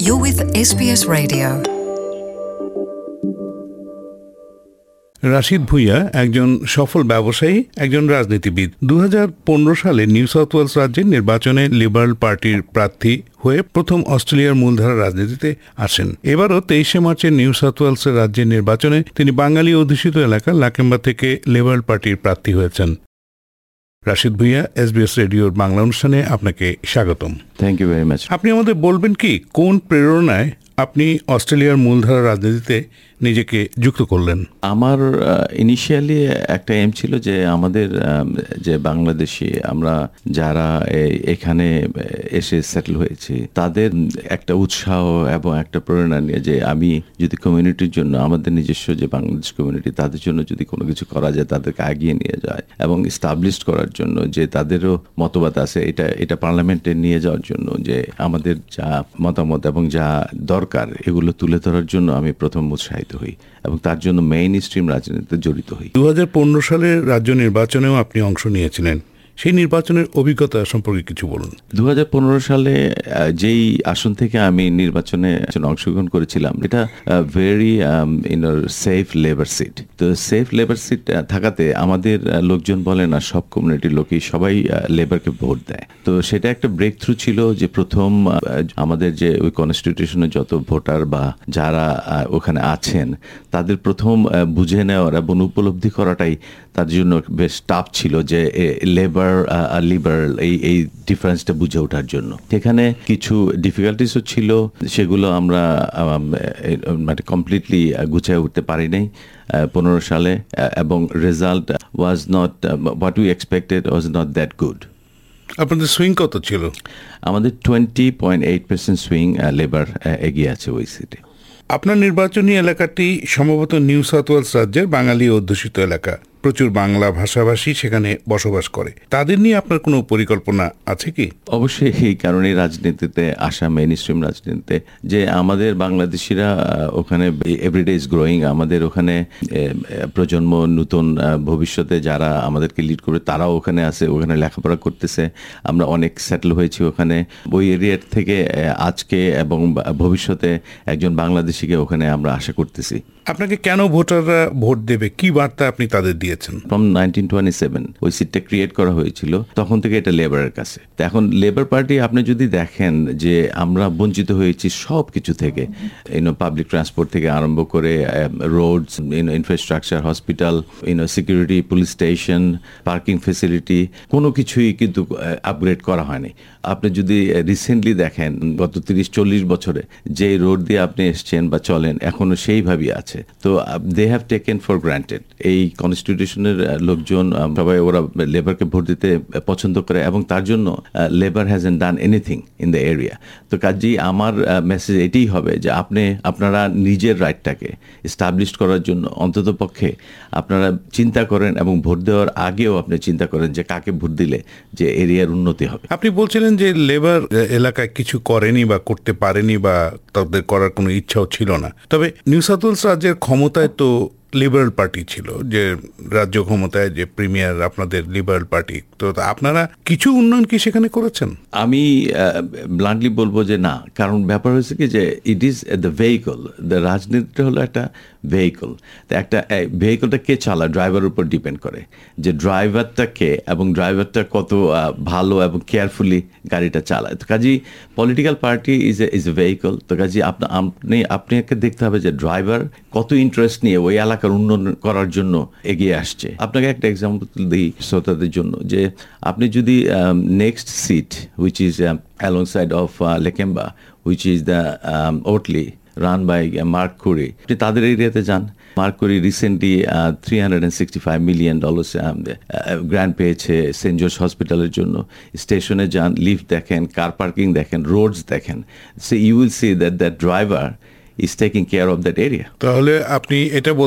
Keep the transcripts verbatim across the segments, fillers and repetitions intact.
You're with S B S Radio. Rashid Bhuiyan একজন সফল ব্যবসায়ী, একজন রাজনীতিবিদ। দু হাজার পনেরো সালে নিউ সাউথ ওয়েলস রাজ্যের নির্বাচনে লিবারেল পার্টির প্রার্থী হয়ে প্রথম অস্ট্রেলিয়ার মূলধারা রাজনীতিতে আসেন। এবারও তেইশে মার্চের নিউ সাউথ ওয়েলস রাজ্যের নির্বাচনে তিনি বাঙালি অধ্যুষিত এলাকা লাকেম্বা থেকে লিবারেল পার্টির প্রার্থী হয়েছেন। Rashid Bhuiyan, S B S রেডিওর বাংলা অনুষ্ঠানে আপনাকে স্বাগতম। Thank you very much. আপনি আমাদের বলবেন কি, কোন প্রেরণায় আপনি অস্ট্রেলিয়ার মূলধারা রাজনীতিতে নিজেকে যুক্ত করলেন? আমার ইনিশিয়ালি একটা এম ছিল যে আমাদের যে বাংলাদেশি আমরা যারা এখানে এসে সেটেল হয়েছি তাদের একটা উৎসাহ এবং একটা প্রেরণা নিয়ে যে আমি যদি কমিউনিটির জন্য, আমাদের নিজস্ব যে বাংলাদেশ কমিউনিটি তাদের জন্য যদি কোনো কিছু করা যায়, তাদেরকে এগিয়ে নিয়ে যায় এবং এস্টাবলিশ করার জন্য, যে তাদেরও মতবাদ আছে এটা এটা পার্লামেন্টে নিয়ে যাওয়ার জন্য, যে আমাদের যা মতামত এবং যা দরকার এগুলো তুলে ধরার জন্য আমি প্রথম উৎসাহিত হই এবং তার জন্য মেইন স্ট্রিম রাজনীতিতে জড়িত হই। দু হাজার পনেরো সালের রাজ্য নির্বাচনেও আপনি অংশ নিয়েছিলেন, সেই নির্বাচনের অভিজ্ঞতা সম্পর্কে কিছু বলুন। দু হাজার পনেরো সালে যেই আসন থেকে আমি নির্বাচনে অংশগ্রহণ করেছিলাম এটা very in safe labour seat. তো সেফ লেবার সিট থাকাতে আমাদের লোকজন বলে না, সব কমিউনিটির লোকই সবাই লেবারকে ভোট দেয়। তো সেটা একটা ব্রেক থ্রু ছিল যে প্রথম আমাদের যে ওই কনস্টিটিউশনে যত ভোটার বা যারা ওখানে আছেন তাদের প্রথম বুঝে নেওয়ার এবং উপলব্ধি করাটাই তার জন্য বেশ টাফ ছিল, যে লেবার আর লিবারেল এই এই ডিফারেন্সটা বুঝে ওঠার জন্য। সেখানে কিছু ডিফিকাল্টিসও ছিল, সেগুলো আমরা মানে কমপ্লিটলি গুছিয়ে উঠতে পারি নাই পনেরো সালে, এবং result was not what we expected, was not that good. আপনাদের সুইং কত ছিল? আমাদের twenty point eight percent swing labour এগিয়ে আছে ওই সিটে। আপনার নির্বাচনী এলাকাটি সম্ভবত নিউ সাউথ ওয়েলস রাজ্যের বাঙালি অধ্যুষিত এলাকা, প্রচুর বাংলা ভাষাভাষী সেখানে বসবাস করে। তাদের নিয়ে আপনার কোনো পরিকল্পনা আছে কি? অবশ্যই, এই কারণে রাজনীতিতে আসা, মেইন স্ট্রিম রাজনীতিতে, যে আমাদের বাংলাদেশিরা ওখানে এভরিডে ইজ গ্রোয়িং। আমাদের ওখানে প্রজন্ম নতুন ভবিষ্যতে যারা আমাদেরকে লিড করবে তারাও ওখানে আছে, ওখানে লেখাপড়া করতেছে। আমরা অনেক সেটেল হয়েছি ওখানে। ওই এরিয়ার থেকে আজকে এবং ভবিষ্যতে একজন বাংলাদেশিকে ওখানে আমরা আশা করতেছি। আপনাকে কেন ভোটাররা ভোট দেবে, কি বার্তা আপনি তাদের দিয়েছেন? ফ্রম নাইনটিন টোয়েন্টি সেভেন ওই সিটটা ক্রিয়েট করা হয়েছিল, তখন থেকে এটা লেবারের কাছে। তো এখন লেবার পার্টি আপনি যদি দেখেন যে আমরা বঞ্চিত হয়েছি সব কিছু থেকে, ইউনো পাবলিক ট্রান্সপোর্ট থেকে আরম্ভ করে roads, you know infrastructure, hospital, you know security, police station, parking facility, কোনো কিছুই কিন্তু আপগ্রেড করা হয়নি। আপনি যদি রিসেন্টলি দেখেন গত তিরিশ চল্লিশ বছরে যে রোড দিয়ে আপনি এসছেন বা চলেন এখনো সেইভাবেই আছে। তো they have taken for granted. এই কনস্টিটিউশনের লোকজন সবাই ওরা লেবারকে ভোট দিতে পছন্দ করে এবং তার জন্য labour hasn't done anything in the area. তো কাজেই আমার মেসেজ এটাই হবে যে আপনি আপনারা নিজের রাইটটাকে এস্টাবলিশ করার জন্য অন্তত পক্ষে আপনারা চিন্তা করেন এবং ভোট দেওয়ার আগেও আপনি চিন্তা করেন যে কাকে ভোট দিলে যে এরিয়ার উন্নতি হবে। আপনি বলছিলেন যে লেবার এলাকায় কিছু করেনি বা করতে পারেনি বা তাদের করার কোনো ইচ্ছাও ছিল না, তবে নিউ সাউথ ওয়েলস রাজ্যের ক্ষমতায় তো লিবারেল পার্টি ছিল, যে রাজ্য ক্ষমতায় যে প্রিমিয়ার আপনাদের লিবারেল পার্টি। তো আপনারা কিছু উন্নয়ন কি সেখানে করেছেন? আমি ব্লান্টলি বলবো যে না, কারণ ব্যাপার হয়েছে কি যে it is the vehicle. The রাজনীতিটা হলো একটা ভেহিকল। তো একটা ভেহিকলটা কে চালায় ড্রাইভারের উপর ডিপেন্ড করে, যে ড্রাইভারটা কে এবং ড্রাইভারটা কত ভালো এবং কেয়ারফুলি গাড়িটা চালায়। তো কাজেই political party is a is a vehicle. তো কাজেই আপনি আপনি আপনাকে দেখতে হবে যে ড্রাইভার কত ইন্টারেস্ট নিয়ে ওই এলাকার উন্নয়ন করার জন্য এগিয়ে আসছে। আপনাকে একটা এক্সাম্পল দিই শ্রোতাদের জন্য, যে আপনি যদি next seat which is alongside of Lakemba which is the Oatley run by Mark Coure, আপনি তাদের এরিয়াতে যান। Mark Coure recently three hundred and sixty five million dollar grant পেয়েছে সেন্ট জর্জ হসপিটালের জন্য। স্টেশনে যান, লিফট দেখেন, কার পার্কিং দেখেন, রোডস দেখেন। So you will see that that driver is taking care of that area. তাহলে আপনি এটা বলতে চান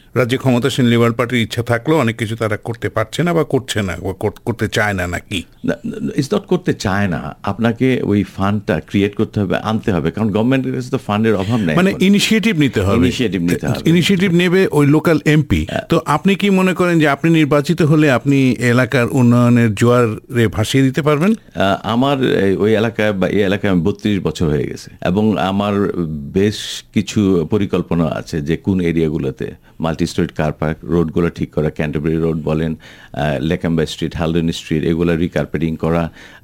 রাজ্যে ক্ষমতাসীন লিবারেল পার্টির ইচ্ছা থাকলেও অনেক কিছু তারা করতে পারছে না বা করছে না বা করতে চায় না নাকি? ইটস নট করতে চায় না, আপনাকে ওই ফান্ডটা ক্রিয়েট করতে হবে, আনতে হবে, কারণ গভর্নমেন্টের কাছে তো ফান্ডের অভাব নেই, মানে ইনিশিয়েটিভ নিতে হবে, ইনিশিয়েটিভ নিতে হবে, ইনিশিয়েটিভ নেবে ওই লোকাল এমপি। তো আপনি কি মনে করেন যে আপনি নির্বাচিত হলে আপনি এলাকার উন্নয়নের জোয়ারে ভাসিয়ে দিতে পারবেন? আমার ওই এলাকায় বা এই এলাকায় বত্রিশ বছর হয়ে গেছে এবং আমার বেশ কিছু পরিকল্পনা আছে যে কোন এরিয়াগুলোতে মাল্টি স্ট্রিট কার পার্ক, রোডগুলো ঠিক করা, ক্যান্টারবারি রোড বলেন, লেকাম্বা স্ট্রিট, হালডন স্ট্রিট, এগুলো রিকার্পেটিং করা,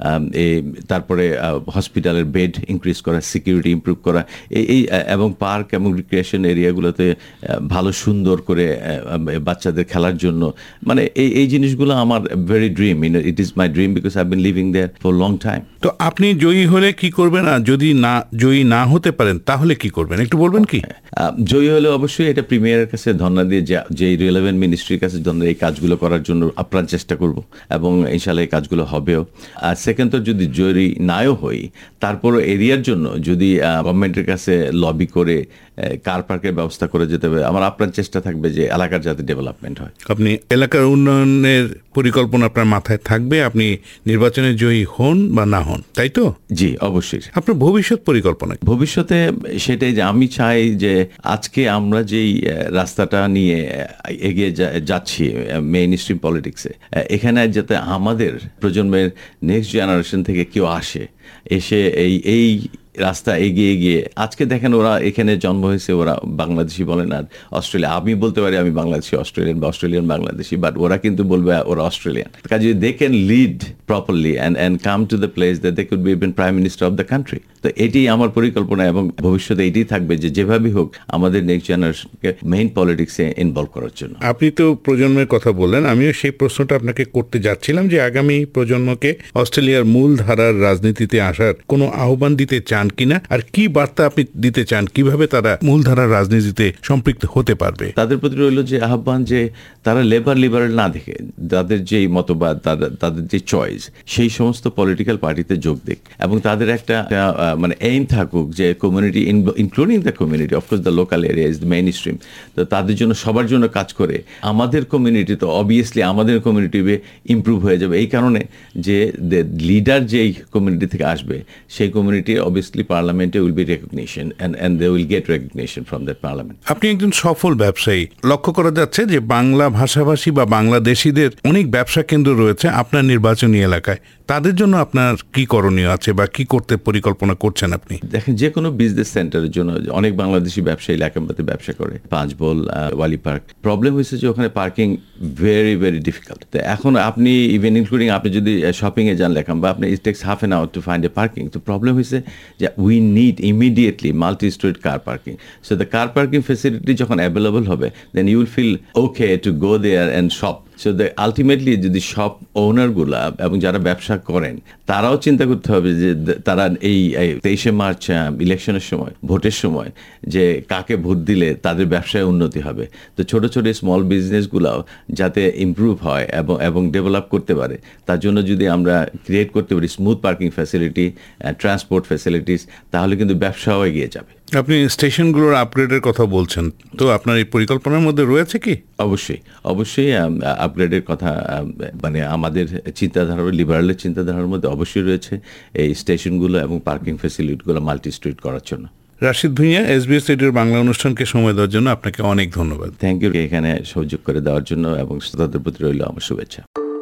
তারপরে হসপিটালের বেড ইনক্রিজ করা, সিকিউরিটি ইমপ্রুভ করা, এই এবং পার্ক এবং রিক্রিয়েশন এরিয়াগুলোতে ভালো সুন্দর করে বাচ্চাদের খেলার জন্য, মানে এই এই জিনিসগুলো আমার very dream, it is my dream because I been living there for long time. তো আপনি জয়ী হলে কি করবেন, আর যদি না জয়ী না হতে পারেন তাহলে কি করবেন একটু বলবেন কি? জয়ী হলে অবশ্যই এটা প্রিমিয়ারের কাছে ধন্যবাদ দিয়ে যে রিলেভেন্ট মিনিস্ট্রির কাছে ধন্যবাদ, এই কাজগুলো করার জন্য আপ্রাণ চেষ্টা করব এবং ইনশাল্লাহ এই কাজগুলো হবেও। আর সেকেন্ড তো যদি জয়ী নাও হই, তারপরও এরিয়ার জন্য যদি গভর্নমেন্টের কাছে লবি করে কার পার্কের ব্যবস্থা করে যেতে হবে, আমার আপ্রাণ চেষ্টা থাকবে যে এলাকার যাতে ডেভেলপমেন্ট হয়। আপনি এলাকার উন্নয়নের পরিকল্পনা আপনার মাথায় থাকবে, আপনি নির্বাচনে জয়ী হন বা না হন, তাই তো? জি, অবশ্যই। আপনার ভবিষ্যৎ পরিকল্পনা? ভবিষ্যতে সেটাই যে আমি চাই যে আজকে আমরা যেই রাস্তাটা নিয়ে এগিয়ে যাচ্ছি মেইন স্ট্রিম পলিটিক্সে, এখানে যাতে আমাদের প্রজন্মের নেক্সট জেনারেশন থেকে কেউ আসে, এসে এই এই রাস্তা এগিয়ে গিয়ে আজকে দেখেন ওরা এখানে জন্ম হয়েছে, ওরা বাংলাদেশি বলেন আর অস্ট্রেলিয়া, আমি বলতে পারি আমি বাংলাদেশি অস্ট্রেলিয়ান বা অস্ট্রেলিয়ান বাংলাদেশি, বাট ওরা কিন্তু বলবে ওরা অস্ট্রেলিয়ান। কাজে they can lead properly and and come to the place that they could be even prime minister of the country. তো এটি আমার পরিকল্পনা এবং ভবিষ্যতে এটাই থাকবে যে যেভাবেই হোক আমাদের নেক্সট জেনারেশনকে মেইন পলিটিক্সে ইনভলভ করার জন্য। আপনি তো প্রজন্মের কথা বললেন, আমিও সেই প্রশ্নটা আপনাকে করতে যাচ্ছিলাম যে আগামী প্রজন্মকে অস্ট্রেলিয়ার মূল ধারার রাজনীতিতে আসার কোনো আহ্বান দিতে চান কিনা, আর কি বার্তা আপনি দিতে চান, কিভাবে তারা মূলধারার রাজনীতিতে সম্পৃক্ত হতে পারবে? তাদের প্রতি রইল যে আহ্বান যে তারা লেবার লিবারেল না দেখে তাদের যেই মতবাদ, তাদের যে চয়েস, সেই সমস্ত পলিটিক্যাল পার্টিতে যোগ দিক এবং তাদের একটা মানে এইম থাকুক যে community including the community, of course the local area is the mainstream, তো তাদের জন্য সবার জন্য কাজ করে আমাদের কমিউনিটি, তো অবভিয়াসলি আমাদের কমিউনিটি ইমপ্রুভ হয়ে যাবে। এই কারণে যে লিডার যেই কমিউনিটি থেকে আসবে সেই কমিউনিটি অবভিয়াসলি পার্লামেন্টে will be recognition and and they will get recognition from that parliament. আপনি একজন সফল ব্যবসায়ী, লক্ষ্য করা যাচ্ছে যে বাংলা ভাষাভাষী বা বাংলাদেশিদের অনেক ব্যবসা কেন্দ্র রয়েছে আপনার নির্বাচনী এলাকায়, তাদের জন্য আপনার কি করণীয় আছে বা কি করতে পরিকল্পনা করছেন আপনি? দেখেন, যে কোনো বিজনেস সেন্টারের জন্য অনেক বাংলাদেশি ব্যবসায়ী লাকাম্বাতে ব্যবসা করে, পাঁচবল, ওয়ালি পার্ক। প্রবলেম হয়েছে যে ওখানে পার্কিং ভেরি ভেরি ডিফিকাল্ট। তো এখন আপনি ইভেন ইনক্লুডিং আপনি যদি শপিংয়ে যান লাকাম্বা, আপনি it takes half an hour to find a parking. তো প্রবলেম হয়েছে যে we need immediately multi street car parking. So the car parking facility যখন অ্যাভেলেবল হবে, then you will feel okay to go there and shop. So the ultimately যদি shop ওনারগুলা এবং যারা ব্যবসা করেন তারাও চিন্তা করতে হবে যে তারা এই তেইশে মার্চ ইলেকশনের সময়, ভোটের সময়, যে কাকে ভোট দিলে তাদের ব্যবসায় উন্নতি হবে। তো ছোট ছোট স্মল বিজনেসগুলাও যাতে ইমপ্রুভ হয় এবং এবং ডেভেলপ করতে পারে, তার জন্য যদি আমরা ক্রিয়েট করতে পারি smooth parking facility, transport facilities, তাহলে কিন্তু ব্যবসাও এগিয়ে যাবে। আপনি স্টেশনগুলোর আপগ্রেডের কথা বলছেন, তো আপনার এই পরিকল্পনার মধ্যে রয়েছে কি? অবশ্যই অবশ্যই আপগ্রেডের কথা মানে আমাদের চিন্তাধারা, লিবারেলের চিন্তাধারার মধ্যে অবশ্যই রয়েছে এই স্টেশনগুলো এবং পার্কিং ফ্যাসিলিটিগুলো মাল্টি স্ট্রিট করার জন্য। রাশিদ ভূঁইয়া, এসবিএস রেডিওর বাংলা অনুষ্ঠানকে সময় দেওয়ার জন্য আপনাকে অনেক ধন্যবাদ। থ্যাংক ইউ এখানে সুযোগ করে দেওয়ার জন্য এবং শ্রোতাদের প্রতি রইল আমার শুভেচ্ছা।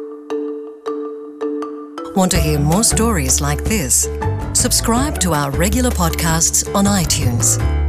Want to hear more stories like this? Subscribe to our regular podcasts on iTunes.